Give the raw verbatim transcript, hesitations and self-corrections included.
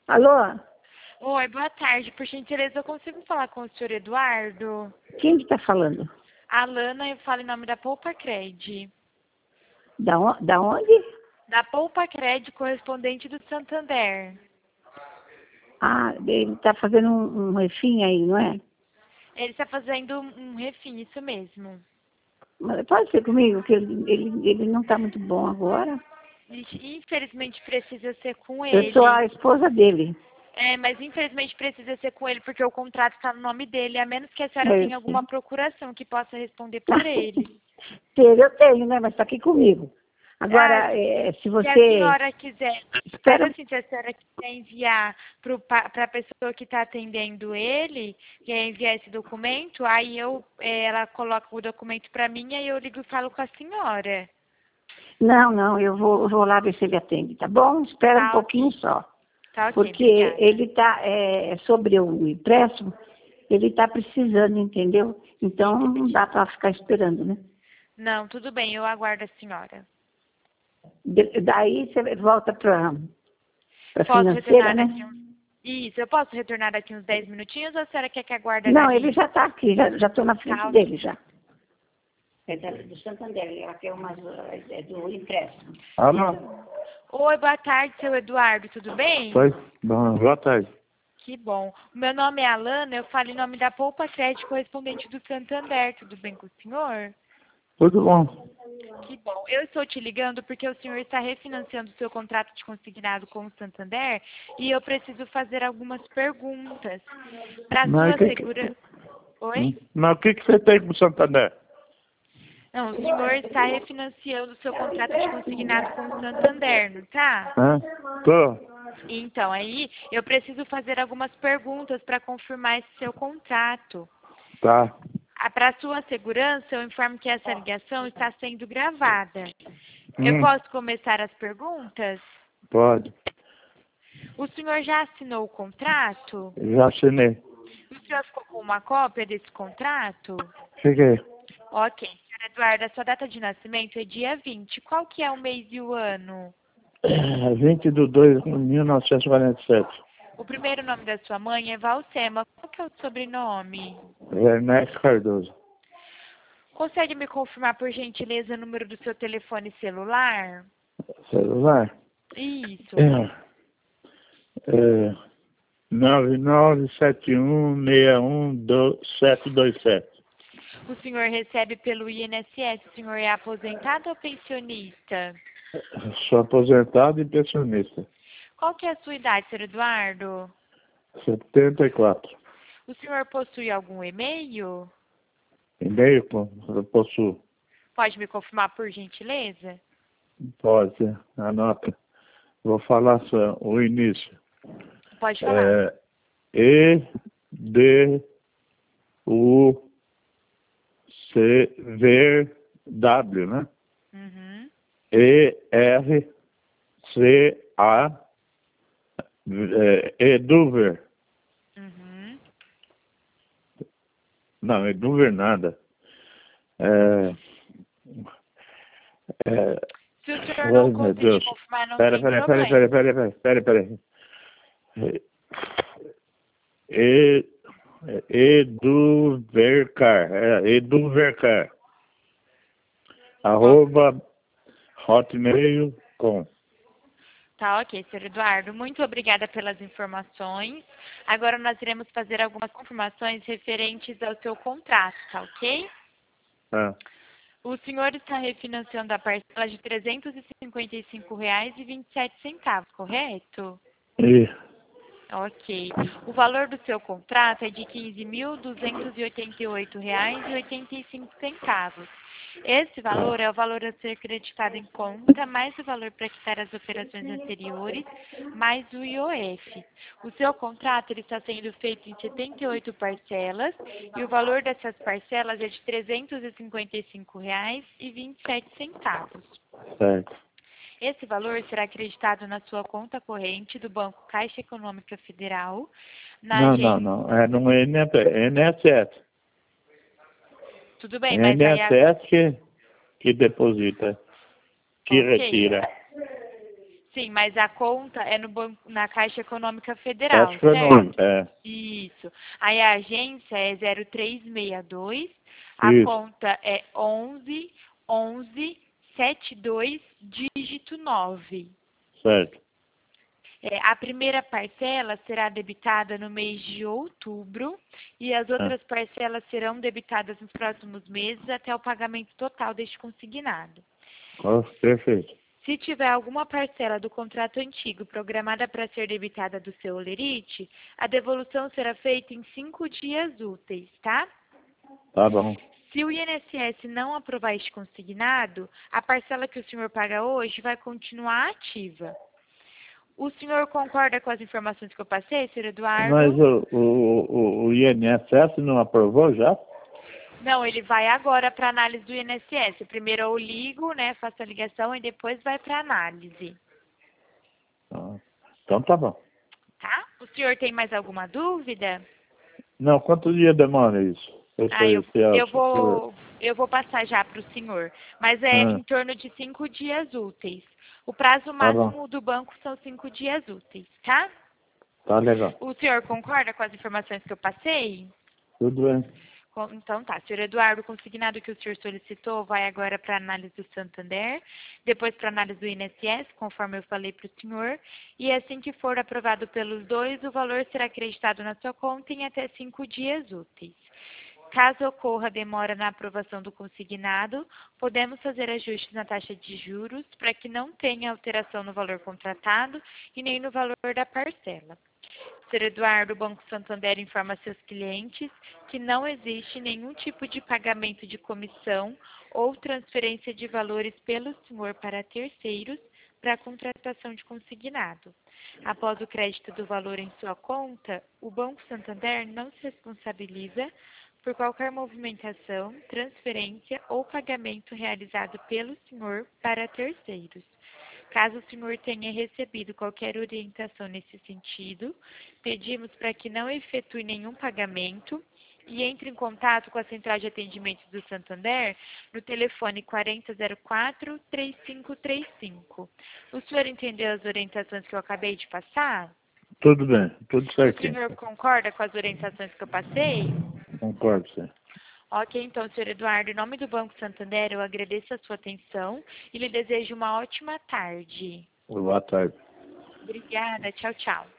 Alô? Oi, boa tarde. Por gentileza, eu consigo falar com o senhor Eduardo? Quem que está falando? A Lana, eu falo em nome da Poupa Cred. Da, on, da onde? Da Poupa Cred, correspondente do Santander. Ah, ele está fazendo um, um refim aí, não é? Ele está fazendo um refim, isso mesmo. Mas pode ser comigo, que ele, ele, ele não está muito bom agora. Infelizmente precisa ser com Eu ele. sou a esposa dele. É, mas infelizmente precisa ser com ele, porque o contrato está no nome dele, a menos que a senhora Eu tenha alguma sei. procuração que possa responder por ele. Ter, eu tenho, né? Mas está aqui comigo. Ah, Agora, é, se se a você... senhora quiser, mas Espera. assim, se a senhora quiser enviar para a pessoa que está atendendo ele, quer enviar esse documento, aí eu, eh, ela coloca o documento para mim, aí eu ligo e falo com a senhora. Não, não, eu vou, eu vou lá ver se ele atende, tá bom? Espera um Tá pouquinho ok. só. Tá ok, Porque obrigada. ele está, é, sobre o empréstimo, ele está precisando, entendeu? Então não dá para ficar esperando, né? Não, tudo bem, eu aguardo a senhora. De- daí você volta para a Posso financeira, retornar né? daqui uns... Isso, eu posso retornar daqui uns dez minutinhos ou a senhora quer que aguarde na Não, ele linha? já está aqui, já estou na frente Tá ok. dele já. É da- do Santander, ela quer umas, é do empréstimo. Alô? Oi, boa tarde, seu Eduardo, tudo bem? Oi? Bom, boa tarde. Que bom. O meu nome é Alana, eu falo em nome da Poupa Crédito, correspondente do Santander. Tudo bem com o senhor? Tudo bom? Que bom. Eu estou te ligando porque o senhor está refinanciando o seu contrato de consignado com o Santander e eu preciso fazer algumas perguntas. Para Mas sua o que, segurança... que, Oi? mas o que, que você tem com o Santander? Não, o senhor está refinanciando o seu contrato de consignado com o Santander, não tá? Hã? Tô. Então, aí eu preciso fazer algumas perguntas para confirmar esse seu contrato. Tá. Para sua segurança, eu informo que essa ligação está sendo gravada. Eu Hum, posso começar as perguntas? pode. O senhor já assinou o contrato? Já assinei. O senhor ficou com uma cópia desse contrato? Fiquei. Ok. Senhor Eduardo, a sua data de nascimento é dia vinte. Qual que é o mês e o ano? É, vinte de dois de mil novecentos e quarenta e sete. O primeiro nome da sua mãe é Valsema. Qual que é o sobrenome? Ernesto Cardoso. Consegue me confirmar, por gentileza, o número do seu telefone celular? Celular? Isso. É. É, nove nove sete um seis um sete dois sete. O senhor recebe pelo I N S S, o senhor é aposentado ou pensionista? Sou aposentado e pensionista. Qual que é a sua idade, senhor Eduardo? setenta e quatro. O senhor possui algum e-mail? E-mail, pô, eu possuo. Pode me confirmar, por gentileza? Pode, anota. Vou falar só o início. Pode falar. É E, D, U, C, V, W, né? Uhum. E, R, C, A, é, Eduver. Uhum. Não, Eduver nada. É, é, Se o senhor não ai, meu conseguir Deus. confirmar, não Pera, tem pera, pera, problema. pera, pera, pera, pera, pera. E, Eduvercar, é, Eduvercar, arroba hotmail ponto com. Tá ok, senhor Eduardo. Muito obrigada pelas informações. Agora nós iremos fazer algumas confirmações referentes ao seu contrato, tá ok? Ah, O senhor está refinanciando a parcela de trezentos e cinquenta e cinco reais e vinte e sete centavos, correto? e, Ok. O valor do seu contrato é de quinze mil duzentos e oitenta e oito reais e oitenta e cinco centavos. Esse valor é o valor a ser creditado em conta, mais o valor para quitar as operações anteriores, mais o I O F. O seu contrato ele está sendo feito em setenta e oito parcelas e o valor dessas parcelas é de trezentos e cinquenta e cinco reais e vinte e sete centavos. certo. Esse valor será acreditado na sua conta corrente do Banco Caixa Econômica Federal, na Não, não, agência... não, é no N S S. Tudo bem, mas aí... A... N S S que, que deposita, que Ok. retira. Sim, mas a conta é no banco, na Caixa Econômica Federal, Caixa Econômica, é. Isso. Aí a agência é zero três seis dois, a Isso. conta é onze, onze, setenta e dois, dígito nove. Certo. É, a primeira parcela será debitada no mês de outubro e as outras parcelas serão debitadas nos próximos meses até o pagamento total deste consignado. Oh, perfeito. Se tiver alguma parcela do contrato antigo programada para ser debitada do seu holerite, a devolução será feita em cinco dias úteis, tá? Tá bom. Se o I N S S não aprovar este consignado, a parcela que o senhor paga hoje vai continuar ativa. O senhor concorda com as informações que eu passei, senhor Eduardo? Mas o, o, o, o I N S S não aprovou já? Não, ele vai agora para análise do I N S S. Primeiro eu ligo, né, faço a ligação e depois vai para análise. Ah, então tá bom. Tá? O senhor tem mais alguma dúvida? Não, quantos dias demora isso? Eu, Ah, eu, sei, eu, vou, eu vou passar já para o senhor. Mas é Ah. em torno de cinco dias úteis. O prazo máximo do banco são cinco dias úteis, tá? Tá legal. O senhor concorda com as informações que eu passei? Tudo bem. Então tá, senhor Eduardo, o consignado que o senhor solicitou vai agora para análise do Santander, depois para análise do I N S S, conforme eu falei para o senhor, e assim que for aprovado pelos dois, o valor será acreditado na sua conta em até cinco dias úteis. Caso ocorra demora na aprovação do consignado, podemos fazer ajustes na taxa de juros para que não tenha alteração no valor contratado e nem no valor da parcela. senhor Eduardo, o Banco Santander informa seus clientes que não existe nenhum tipo de pagamento de comissão ou transferência de valores pelo senhor para terceiros para a contratação de consignado. Após o crédito do valor em sua conta, o Banco Santander não se responsabiliza por qualquer movimentação, transferência ou pagamento realizado pelo senhor para terceiros. Caso o senhor tenha recebido qualquer orientação nesse sentido, pedimos para que não efetue nenhum pagamento e entre em contato com a Central de Atendimento do Santander no telefone quarenta zero quatro, três cinco três cinco. O senhor entendeu as orientações que eu acabei de passar? Tudo bem, tudo certinho. O senhor concorda com as orientações que eu passei? Concordo, sim. Ok, então, senhor Eduardo, em nome do Banco Santander, eu agradeço a sua atenção e lhe desejo uma ótima tarde. Boa tarde. Obrigada, tchau, tchau.